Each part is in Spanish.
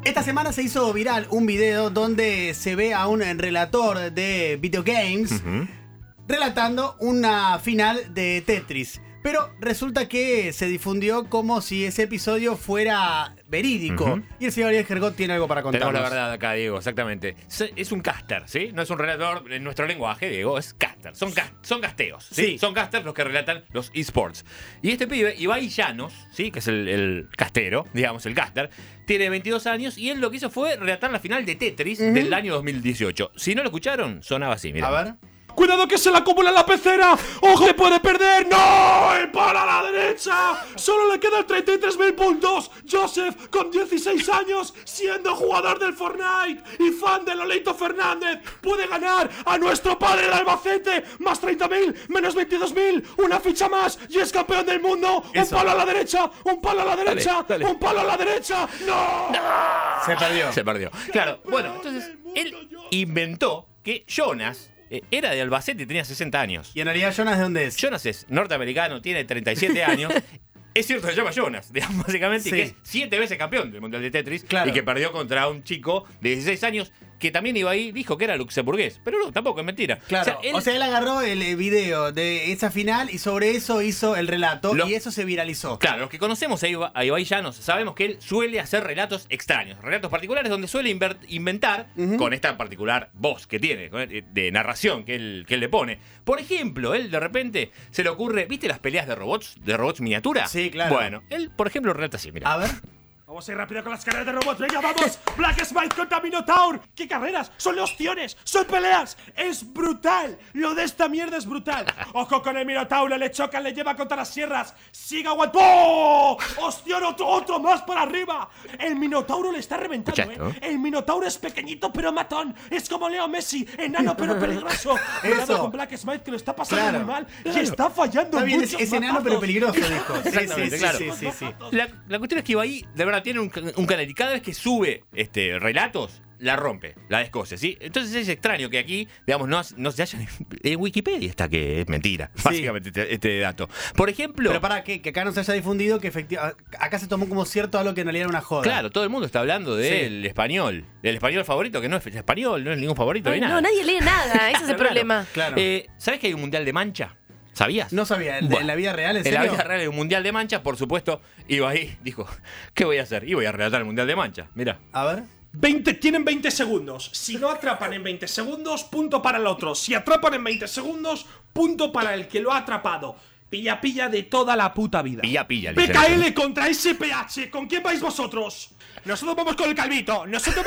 Esta semana se hizo viral un video donde se ve a un relator de video games relatando una final de Tetris. Pero resulta que se difundió como si ese episodio fuera verídico. Y el señor Ariel Gergot tiene algo para contarnos. Tenemos la verdad acá, Diego, exactamente. Es un caster, ¿sí? No es un relator en nuestro lenguaje, Diego, es caster. Son casteos, ¿sí? Sí. Son casters los que relatan los esports. Y este pibe, Ibai Llanos, ¿sí? Que es el castero, digamos, el caster, tiene 22 años y él lo que hizo fue relatar la final de Tetris del año 2018. Si no lo escucharon, sonaba así, mira. A ver. ¡Cuidado que se la acumula en la pecera! ¡Ojo que puede perder! ¡No! ¡El palo a la derecha! ¡Solo le quedan 33.000 puntos! Joseph, con 16 años, siendo jugador del Fortnite y fan de Lolito Fernández, puede ganar a nuestro padre del Albacete. Más 30.000, menos 22.000, una ficha más y es campeón del mundo. Eso. ¡Un palo a la derecha! ¡Un palo a la derecha! Dale. ¡Un palo a la derecha! ¡No! Se perdió. Se perdió. Claro, bueno, entonces él inventó que Jonas era de Albacete y tenía 60 años. Y en realidad, Jonas, ¿de dónde es? Jonas es norteamericano, tiene 37 años. Es cierto, se llama Jonas, digamos, básicamente, Sí. y que es 7 veces campeón del Mundial de Tetris. Claro. Y que perdió contra un chico de 16 años que también iba ahí, dijo que era luxemburgués. Pero no, tampoco, es mentira. Claro, O sea, él agarró el video de esa final y sobre eso hizo el relato y eso se viralizó. Claro, los que conocemos a Ibai Llanos sabemos que él suele hacer relatos extraños, relatos particulares donde suele inventar con esta particular voz que tiene, de narración que él le pone. Por ejemplo, él de repente se le ocurre, ¿viste las peleas de robots miniatura? Sí, claro. Bueno, él, por ejemplo, relata así, mira. A ver. Vamos a ir rápido con las carreras de robots. ¡Venga, vamos! ¡Black Smite contra Minotaur! ¡Qué carreras! ¡Son opciones! ¡Son peleas! ¡Es brutal! Lo de esta mierda es brutal. ¡Ojo con el Minotaur! Le chocan, le lleva contra las sierras. ¡Siga aguantando! ¡Oh! ¡Hostia, otro más para arriba! El Minotauro le está reventando, Escucha esto. El Minotauro es pequeñito pero matón. Es como Leo Messi, enano pero peligroso. Cuidado Eso. con Black Smite que lo está pasando Claro. muy mal. Y está fallando Está bien, muchos es enano pero matazos. peligroso, dijo. Exactamente, claro. Sí. La cuestión es que Ibai, de verdad, tiene un canal y cada vez que sube relatos, la rompe, la descoce, ¿sí? Entonces es extraño que aquí, digamos, no se hayan... En Wikipedia está que es mentira, básicamente, este dato. Por ejemplo... Pero para que acá no se haya difundido que efectivamente acá se tomó como cierto algo que en realidad era una joda. Claro, todo el mundo está hablando del español favorito, que no es español, no es ningún favorito ni nada. No, nadie lee nada, ese es el Claro. problema. Claro. ¿Sabés que hay un mundial de mancha? ¿Sabías? No sabía, Bueno, en la vida real, ¿en En la serio? vida real hay un mundial de mancha, por supuesto. Ibai dijo, ¿qué voy a hacer? Y voy a relatar el mundial de mancha. Mira. A ver. Tienen 20 segundos. Si no atrapan en 20 segundos, punto para el otro. Si atrapan en 20 segundos, punto para el que lo ha atrapado. Pilla de toda la puta vida. Pilla, PKL contra SPH. ¿Con quién vais vosotros? Nosotros vamos con el calvito.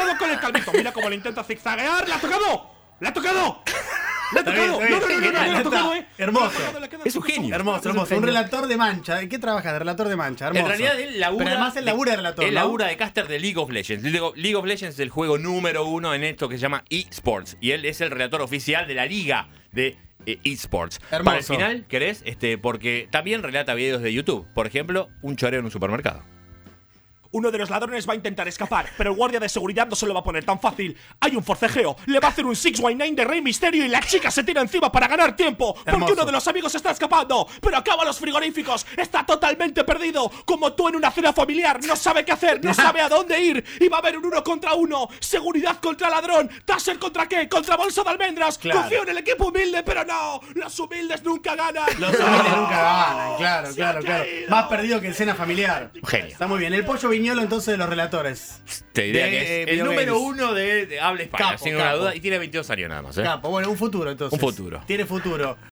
Mira cómo le intenta zigzaguear. ¡La ha tocado! ¡La ha tocado! ¡La ha tocado! Está bien, No, la ha tocado, Hermoso. Es un genio. Hermoso. Un relator de mancha. ¿En qué trabaja de relator de mancha? Hermoso. En realidad él labura... Pero además él labura de relator, Él ¿no? labura de caster de League of Legends. League of Legends es el juego número 1 en esto que se llama eSports. Y él es el relator oficial de la liga de eSports. Hermoso. Para el final, ¿querés? Porque también relata videos de YouTube. Por ejemplo, un choreo en un supermercado. Uno de los ladrones va a intentar escapar, pero el guardia de seguridad no se lo va a poner tan fácil. Hay un forcejeo, le va a hacer un 619 de Rey Misterio y la chica se tira encima para ganar tiempo. Porque Hermoso. uno de los amigos está escapando, pero acaba los frigoríficos. Está totalmente perdido, como tú en una cena familiar. No sabe qué hacer, no sabe a dónde ir. Y va a haber un 1 contra 1. Seguridad contra ladrón. ¿Taser contra qué? Contra bolsa de almendras. Claro. Confío en el equipo humilde, pero no. Los humildes nunca ganan. Los humildes nunca ganan, claro. Se ha caído. Más perdido que en cena familiar. Genio. Está muy bien. El pollo viñolo entonces de los relatores. Te diría De, que es el video número games. 1 de habla hispana, Capo, sin ninguna capo. duda. Y tiene 22 años nada más, ¿eh? Capo, bueno, un futuro entonces. Un futuro. Tiene futuro.